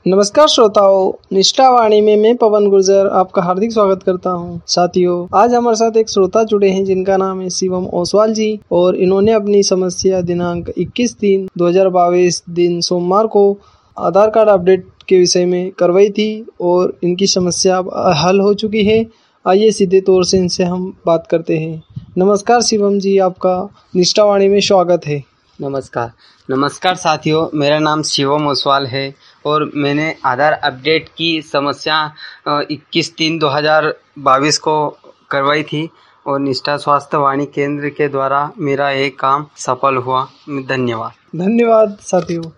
नमस्कार श्रोताओं, निष्ठावाणी में मैं पवन गुर्जर आपका हार्दिक स्वागत करता हूं। साथियों, आज हमारे साथ एक श्रोता जुड़े हैं जिनका नाम है शिवम ओसवाल जी और इन्होंने अपनी समस्या दिनांक 21/3/2022 दिन सोमवार को आधार कार्ड अपडेट के विषय में करवाई थी और इनकी समस्या अब हल हो चुकी है। आइए सीधे तौर से इनसे हम बात करते हैं। नमस्कार शिवम जी, आपका निष्ठावाणी में स्वागत है। नमस्कार साथियों, मेरा नाम शिवम ओसवाल है और मैंने आधार अपडेट की समस्या 21/3/2022 को करवाई थी और निष्ठा स्वास्थ्य वाणी केंद्र के द्वारा मेरा एक काम सफल हुआ। धन्यवाद साथियों।